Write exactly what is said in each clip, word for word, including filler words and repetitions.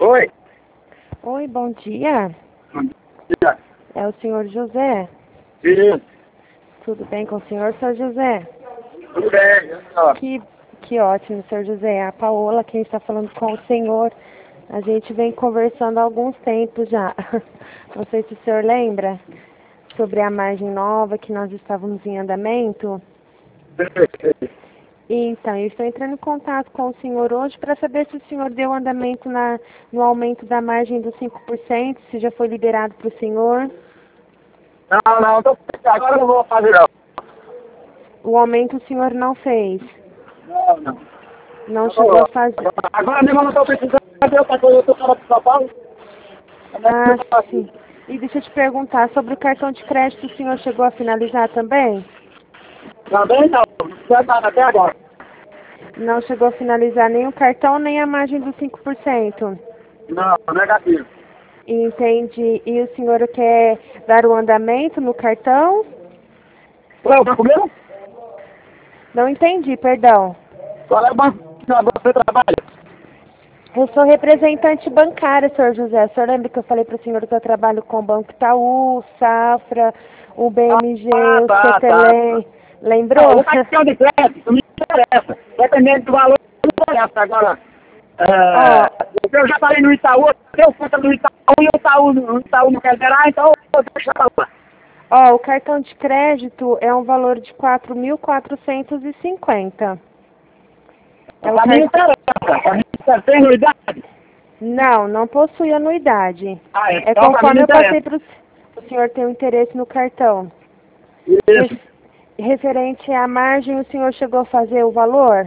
Oi. Oi, bom dia. Bom dia. É o senhor José? Sim. Tudo bem com o senhor, senhor José? Tudo bem. Ó. Que, que ótimo, senhor José. A Paola, quem está falando com o senhor. A gente vem conversando há alguns tempos já. Não sei se o senhor lembra sobre a margem nova que nós estávamos em andamento. Então, eu estou entrando em contato com o senhor hoje para saber se o senhor deu andamento na, no aumento da margem dos cinco por cento, se já foi liberado para o senhor. Não, não, tô... agora eu não vou fazer não. O aumento o senhor não fez. Não, não. Não Não, chegou a fazer. Agora mesmo eu não estou precisando fazer outra coisa, eu estou fora de São Paulo. Ah, sim. E deixa eu te perguntar, sobre o cartão de crédito, o senhor chegou a finalizar também? Também não, não precisa nada até agora. Não chegou a finalizar nem o cartão, nem a margem dos cinco por cento. Não, negativo. Entendi. E o senhor quer dar o andamento no cartão? Qual é o banco mesmo? Não entendi, perdão. Qual é o banco que você trabalha? Eu sou representante bancária, senhor José. O senhor lembra que eu falei para o senhor que eu trabalho com o Banco Itaú, Safra, o B M G, Ah, o tá, Cetelém. tá. Lembrou? O cartão de crédito me interessa. Dependendo do valor, não interessa. Agora, é, eu já falei no Itaú, eu tenho conta no Itaú e o Itaú, o Itaú não quer zerar, então eu deixo pra lá. Ó, o cartão de crédito é um valor de quatro mil quatrocentos e cinquenta. É o Pra mim não car... interessa. Pra mim não tem anuidade. Não, não possui anuidade. Ah, É então pra mim conforme não eu passei interessa. para o senhor ter um interesse no cartão. Isso. Referente à margem, o senhor chegou a fazer o valor?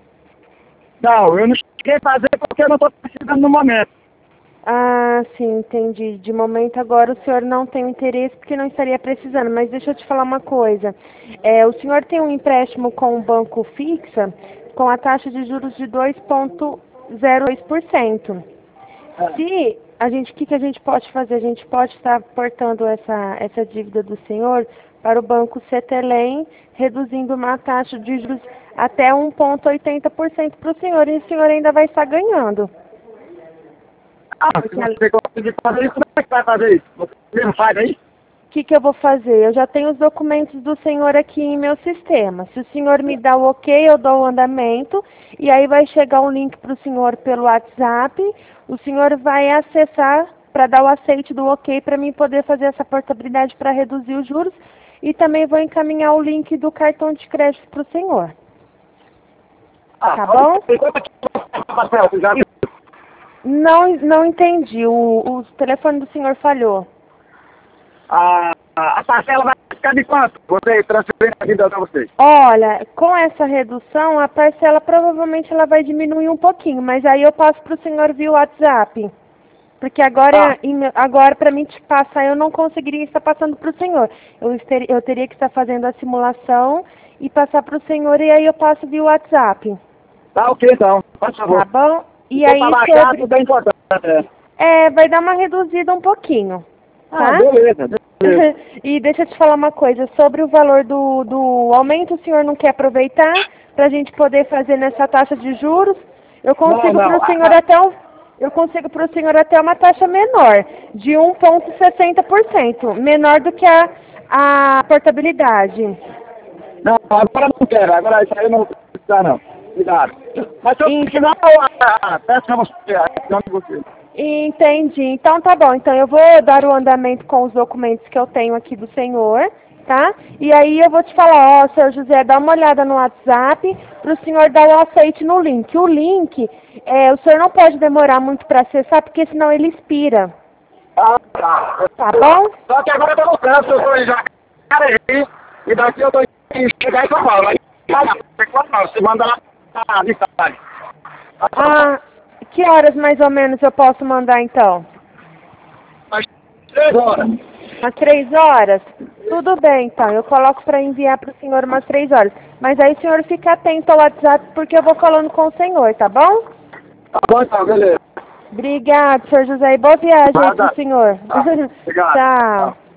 Não, eu não cheguei a fazer porque eu não estou precisando no momento. Ah, sim, entendi. De momento agora o senhor não tem interesse porque não estaria precisando, mas deixa eu te falar uma coisa. É, o senhor tem um empréstimo com um banco fixa com a taxa de juros de dois vírgula zero dois por cento. Se a gente, o que, que a gente pode fazer? A gente pode estar portando essa, essa dívida do senhor para o banco Cetelém, reduzindo uma taxa de juros até um vírgula oitenta por cento para o senhor, e o senhor ainda vai estar ganhando. Ah, se você conseguir fazer isso, como é que vai fazer isso? Você mesmo faz aí? O que, que eu vou fazer? Eu já tenho os documentos do senhor aqui em meu sistema. Se o senhor me dá o ok, eu dou o andamento, e aí vai chegar um link para o senhor pelo WhatsApp, o senhor vai acessar para dar o aceite do ok para mim poder fazer essa portabilidade para reduzir os juros, e também vou encaminhar o link do cartão de crédito para o senhor. Ah, Tá bom? Você já viu? Não, não entendi. O, o telefone do senhor falhou. A, a parcela vai ficar de quanto? Você transferir a vida para vocês. Olha, com essa redução, a parcela provavelmente ela vai diminuir um pouquinho, mas aí eu passo para o senhor via WhatsApp. Porque agora, Ah. em- agora para mim te passar, eu não conseguiria estar passando para o senhor. Eu, ester, eu teria que estar fazendo a simulação e passar para o senhor, e aí eu passo via WhatsApp. Tá ok então, por favor. Tá bom? E Se aí for baixar, sobre... tudo é importante. É, vai dar uma reduzida um pouquinho, Ah, tá? beleza, beleza. E deixa eu te falar uma coisa, sobre o valor do, do aumento, o senhor não quer aproveitar para a gente poder fazer nessa taxa de juros? Eu consigo Não, para não. o senhor até um, eu consigo para o senhor até uma taxa menor, de um vírgula sessenta por cento, menor do que a, a portabilidade. Não, agora não quero, agora isso aí eu não vou precisar não. Cuidado. Mas se eu E- precisar, eu peço pra você, a de você. Entendi. Então tá bom. Então eu vou dar o andamento com os documentos que eu tenho aqui do senhor, tá? E aí eu vou te falar, ó, senhor José, dá uma olhada no WhatsApp para o senhor dar o aceite no link. O link, é, o senhor não pode demorar muito para acessar, porque senão ele expira. Ah, tá. Tá bom? Só que agora eu tô no trânsito, eu tô em Jacareí, e daqui eu tô em chegar em São Paulo. Aí, não, você manda lá na listagem. Ah, que horas mais ou menos eu posso mandar então? Às três horas. Às três horas? Tudo bem, então. Eu coloco para enviar para o senhor umas três horas. Mas aí o senhor fica atento ao WhatsApp, porque eu vou falando com o senhor, tá bom? Tá bom então, beleza. Obrigado, senhor José. E boa viagem aí Nada. pro senhor. Tá, obrigado. Tchau. Tá.